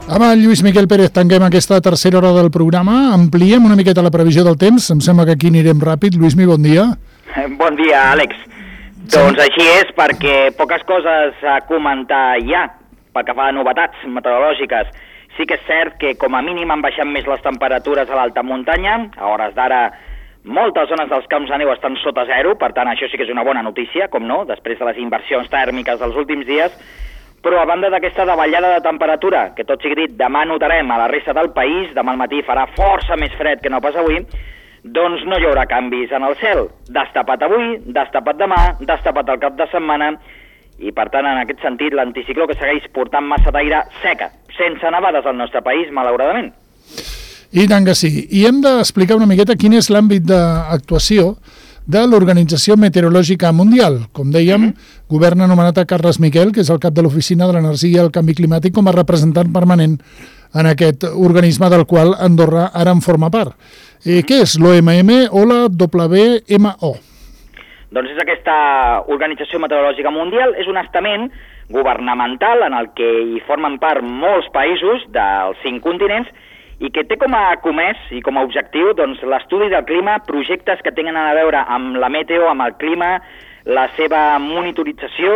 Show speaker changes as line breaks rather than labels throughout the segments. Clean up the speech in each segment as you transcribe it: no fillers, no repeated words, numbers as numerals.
Amb el Lluís Miquel Pérez tanquem aquesta tercera hora del programa, ampliem una miqueta la previsió del temps, em sembla que aquí anirem ràpid. Lluís, bon dia.
Bon dia, Àlex. Doncs així és, perquè poques coses a comentar ja, pel que fa a novetats meteorològiques. Sí que és cert que com a mínim han baixat més les temperatures a l'alta muntanya, a hores d'ara moltes zones dels camps de neu estan sota zero, per tant això sí que és una bona notícia, com no, després de les inversions tèrmiques dels últims dies. Però a banda d'aquesta davallada de temperatura, que tot sigui dit, demà notarem a la resta del país, demà al matí farà força més fred que no pas avui, doncs no hi haurà canvis en el cel. Destapat avui, destapat demà, destapat al cap de setmana, i per tant, en aquest sentit, l'anticicló que segueix portant massa d'aire seca, sense nevades al nostre país, malauradament.
I tant que sí. I hem d'explicar una miqueta quin és l'àmbit d'actuació de l'Organització Meteorològica Mundial. Com dèiem, govern ha nomenat a Carles Miquel, que és el cap de l'Oficina de l'Energia i el Canvi Climàtic, com a representant permanent en aquest organisme del qual Andorra ara en forma part. Què és l'OMM o la WMO?
Doncs és aquesta Organització Meteorològica Mundial, és un estament governamental en el que hi formen part molts països dels 5 continents i que té com a comès i com a objectiu doncs, l'estudi del clima, projectes que tenen a veure amb la meteo, amb el clima, la seva monitorització,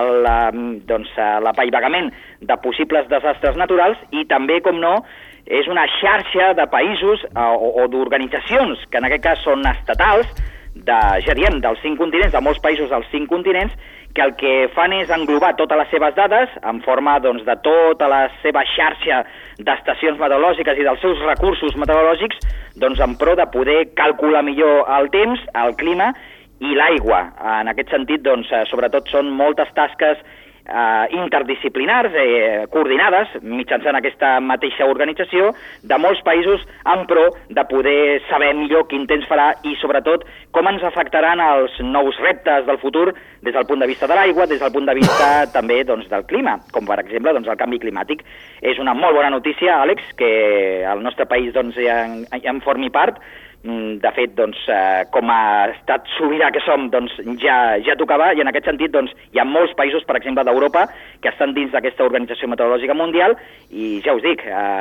l'apaivagament de possibles desastres naturals i també, com no, és una xarxa de països o d'organitzacions, que en aquest cas són estatals, ja diem, dels 5 continents, de molts països dels 5 continents, que el que fan és englobar totes les seves dades en forma doncs, de tota la seva xarxa d'estacions meteorològiques i dels seus recursos meteorològics doncs, en pro de poder calcular millor el temps, el clima i l'aigua. En aquest sentit, doncs, sobretot són moltes tasques interdisciplinars, coordinades mitjançant aquesta mateixa organització de molts països en pro de poder saber millor quin temps farà i sobretot com ens afectaran els nous reptes del futur des del punt de vista de l'aigua, des del punt de vista també doncs, del clima, com per exemple doncs, el canvi climàtic. És una molt bona notícia, Àlex, que el nostre país doncs, ja en formi part. De fet, doncs, com a estat sobirà que som, doncs, ja tocava, i en aquest sentit doncs, hi ha molts països, per exemple, d'Europa, que estan dins d'aquesta Organització Meteorològica Mundial, i ja us dic,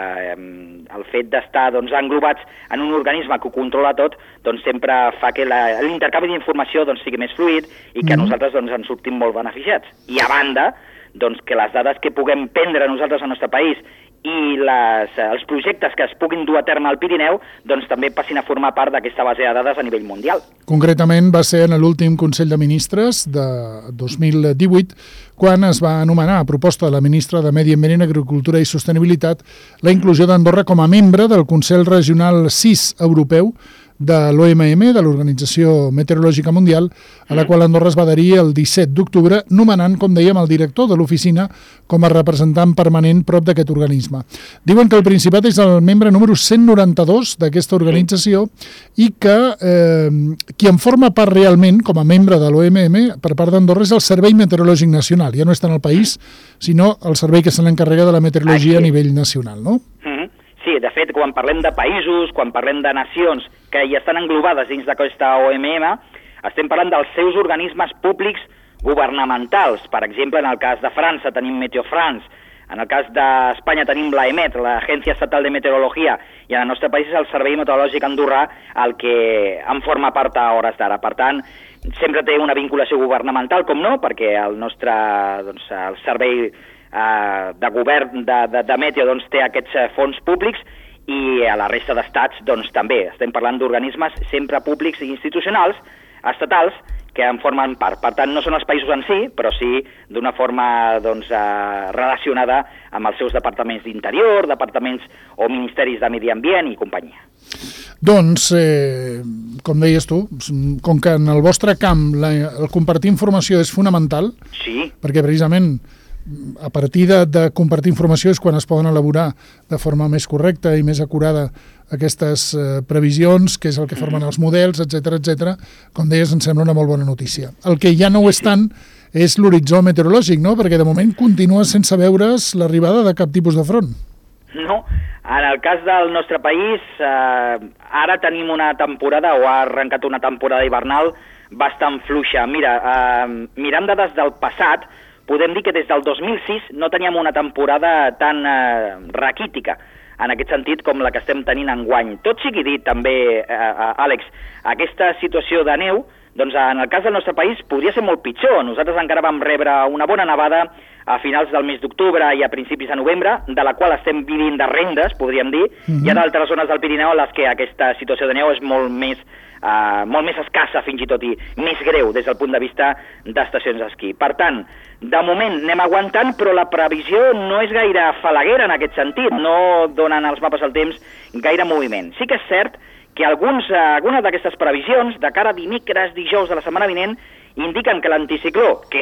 el fet d'estar doncs, englobats en un organisme que ho controla tot, doncs sempre fa que l'intercanvi d'informació doncs, sigui més fluid i que nosaltres doncs, en sortim molt beneficiats. I a banda, doncs, que les dades que puguem prendre nosaltres al nostre país i els projectes que es puguin dur a terme al Pirineu doncs també passin a formar part d'aquesta base de dades a nivell mundial.
Concretament va ser en l'últim Consell de Ministres de 2018 quan es va anomenar a proposta de la ministra de Medi Ambient, Agricultura i Sostenibilitat la inclusió d'Andorra com a membre del Consell Regional 6 Europeu de l'OMM, de l'Organització Meteorològica Mundial, a la qual Andorra es va adherir el 17 d'octubre, nomenant, com dèiem, el director de l'oficina com a representant permanent prop d'aquest organisme. Diuen que el Principat és el membre número 192 d'aquesta organització i que qui en forma part realment, com a membre de l'OMM, per part d'Andorra, és el Servei Meteorològic Nacional. Ja no està en el país, sinó el servei que se n'encarrega de la meteorologia a nivell nacional, no?
Sí, de fet, quan parlem de països, quan parlem de nacions que hi estan englobades dins d'aquesta OMM, estem parlant dels seus organismes públics governamentals. Per exemple, en el cas de França tenim Meteo France, en el cas d'Espanya tenim l'AEMET, l'Agència Estatal de Meteorologia, i en el nostre país és el Servei Meteorològic Andorrà el que en forma part a hores d'ara. Per tant, sempre té una vinculació governamental, com no, perquè el nostre doncs, el servei de govern de Meteo doncs, té aquests fons públics i a la resta d'estats doncs, també. Estem parlant d'organismes sempre públics i institucionals, estatals, que en formen part. Per tant, no són els països en si, però sí d'una forma doncs, relacionada amb els seus departaments d'interior, departaments o ministeris de medi ambient i companyia.
Doncs, com deies tu, com que en el vostre camp el compartir informació és fonamental,
sí.
Perquè precisament a partir de compartir informació és quan es poden elaborar de forma més correcta i més acurada aquestes previsions, que és el que formen els models, etc. Com deies, em sembla una molt bona notícia. El que ja no ho és tant és l'horitzó meteorològic, no? Perquè de moment continua sense veure's l'arribada de cap tipus de front.
No, en el cas del nostre país, ara tenim una temporada, o ha arrencat una temporada hivernal bastant fluixa. Mira, mirant dades del passat, podem dir que des del 2006 no teníem una temporada tan raquítica en aquest sentit com la que estem tenint enguany. Tot sigui dit també, Àlex, aquesta situació de neu, doncs en el cas del nostre país podria ser molt pitjor. Nosaltres encara vam rebre una bona nevada a finals del mes d'octubre i a principis de novembre, de la qual estem vivint de rendes, podríem dir. Hi ha d'altres zones del Pirineu en les que aquesta situació de neu és molt més escassa, fins i tot, i més greu des del punt de vista d'estacions d'esquí. Per tant, de moment anem aguantant, però la previsió no és gaire falaguera en aquest sentit, no donen els mapes del temps gaire moviment. Sí que és cert que algunes d'aquestes previsions, de cara a dimecres, dijous de la setmana vinent, indiquen que l'anticicló, que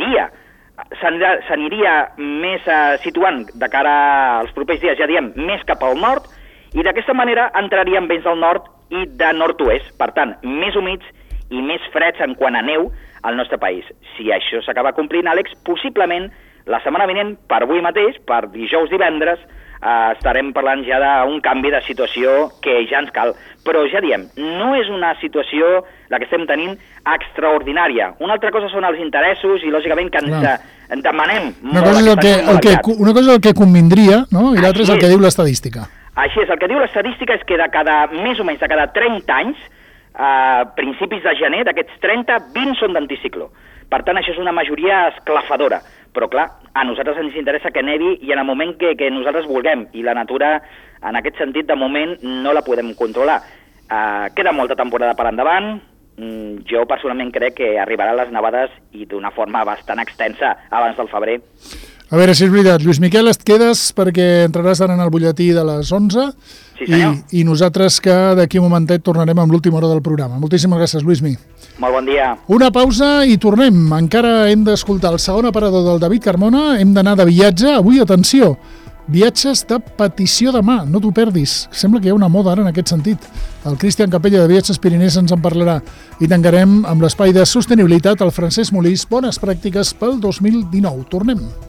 s'aniria més situant de cara als propers dies, ja diem, més cap al nord, i d'aquesta manera entraríem vents del nord i de nord-oest, per tant, més humits i més freds en quant a neu al nostre país. Si això s'acaba complint, Àlex, possiblement la setmana vinent, per avui mateix, per dijous, divendres, estarem parlant ja d'un canvi de situació que ja ens cal. Però ja diem, no és una situació, la que estem tenint, extraordinària. Una altra cosa són els interessos i, lògicament, que ens demanem
una cosa és el que convindria, no? I l'altra és el que diu l'estadística.
Així és, el que diu l'estadística és que més o menys de cada 30 anys, a principis de gener, d'aquests 30, 20 són d'anticicló. Per tant, això és una majoria esclafadora. Però, clar, a nosaltres ens interessa que nevi i en el moment que nosaltres vulguem. I la natura, en aquest sentit, de moment, no la podem controlar. Queda molta temporada per endavant. Jo, personalment, crec que arribaran les nevades i d'una forma bastant extensa abans del febrer.
A veure si és veritat. Lluís Miquel, et quedes perquè entraràs ara en el butlletí de les 11.
Sí, senyor.
I nosaltres que d'aquí un momentet tornarem amb l'última hora del programa. Moltíssimes gràcies, Lluïsmi.
Molt bon dia.
Una pausa i tornem. Encara hem d'escoltar el segon aparador del David Carmona. Hem d'anar de viatge. Avui, atenció, viatges de petició de mà. No t'ho perdis. Sembla que hi ha una moda ara en aquest sentit. El Cristian Capella de Viatges Pirinès ens en parlarà. I tancarem amb l'espai de sostenibilitat el Francesc Molís. Bones pràctiques pel 2019. Tornem.